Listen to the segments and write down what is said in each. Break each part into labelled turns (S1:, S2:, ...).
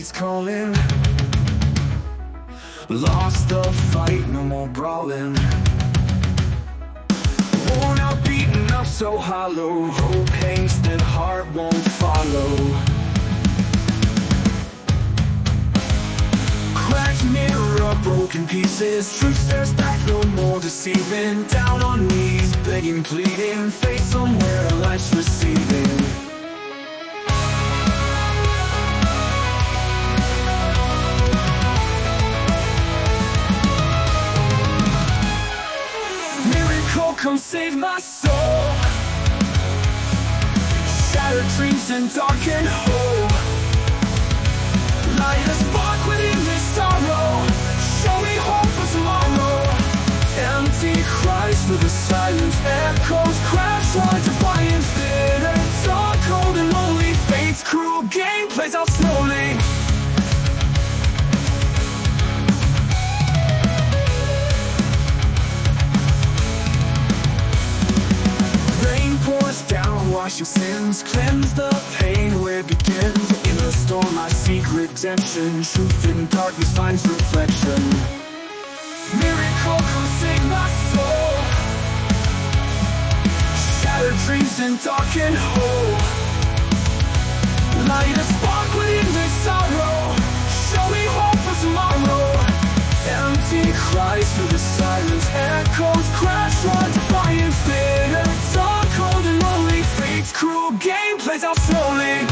S1: he's calling. Lost the fight, no more brawling. Worn out, beaten up, so hollow. Hope hangs, then heart won't follow. Cracked mirror, broken pieces. Truth stares back, no more deceiving. Down on knees, begging, pleading. Faith somewhere, life's receiving. Miracle, come save my soul. Shattered dreams and darkened hope. Light a spark within this sorrow. Show me hope for tomorrow. Empty cries through the silence. Echoes crash like defiance. Bitter, dark, cold and lonely. Fate's cruel game plays out slowly. Rain pours down, wash your sins. Cleanse the pain where it begins. In the storm I seek redemption. Truth in darkness finds reflection. Miracle, come save my soul. Shattered dreams and darkened hope. Light a spark within this sorrow. Show me hope for tomorrow. Empty cries through the silence. Echoes crash like defiance. Bitter, dark, cold and lonely. Fate's cruel game plays out slowly.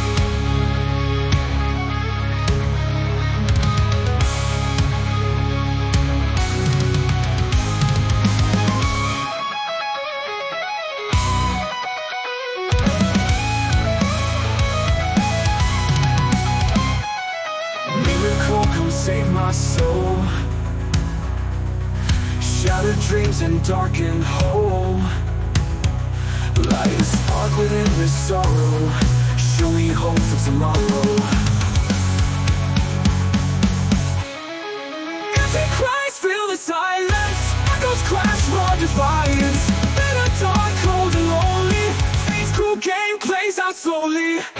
S1: Miracle, come save my soul. Shattered dreams and darkened home. Light a spark within this sorrow. Show me hope for tomorrow. Empty cries fill the silence. Echoes crash, raw defiance. Bitter, dark, cold and lonely. Fate's cruel game plays out slowly.